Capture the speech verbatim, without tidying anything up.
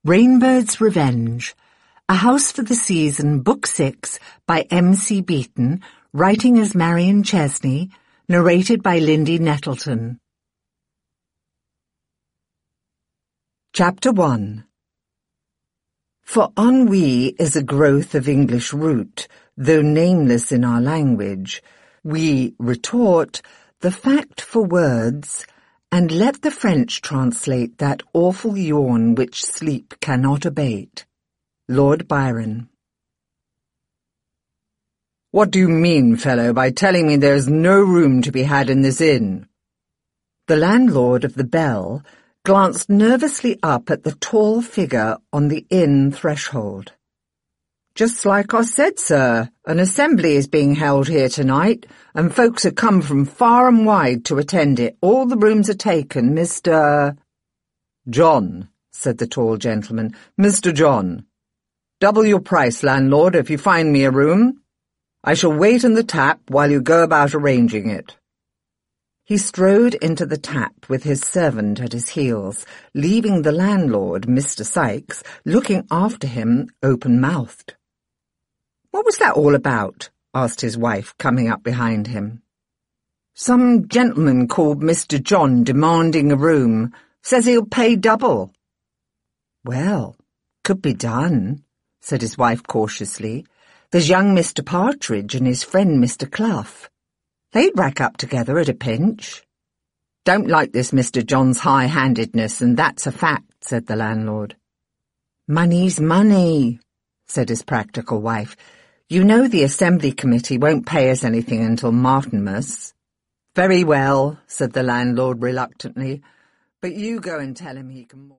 Rainbird's Revenge, A House for the Season, Book six, by M C Beaton, writing as Marion Chesney, narrated by Lindy Nettleton. Chapter one. For ennui is a growth of English root, though nameless in our language. We retort, the fact for words, and let the French translate that awful yawn which sleep cannot abate. Lord Byron. What do you mean, fellow, by telling me there is no room to be had in this inn? The landlord of the Bell glanced nervously up at the tall figure on the inn threshold. Just like I said, sir, an assembly is being held here tonight, and folks have come from far and wide to attend it. All the rooms are taken, Mister John, said the tall gentleman. Mister John. Double your price, landlord, if you find me a room. I shall wait in the tap while you go about arranging it. He strode into the tap with his servant at his heels, leaving the landlord, Mister Sykes, looking after him open-mouthed. What was that all about? Asked his wife, coming up behind him. Some gentleman called Mister John demanding a room. Says he'll pay double. Well, could be done, said his wife cautiously. There's young Mister Partridge and his friend Mister Clough. They'd rack up together at a pinch. Don't like this Mister John's high-handedness, and that's a fact, said the landlord. Money's money, said his practical wife. You know the Assembly Committee won't pay us anything until Martinmas. Very well, said the landlord reluctantly, but you go and tell him he can...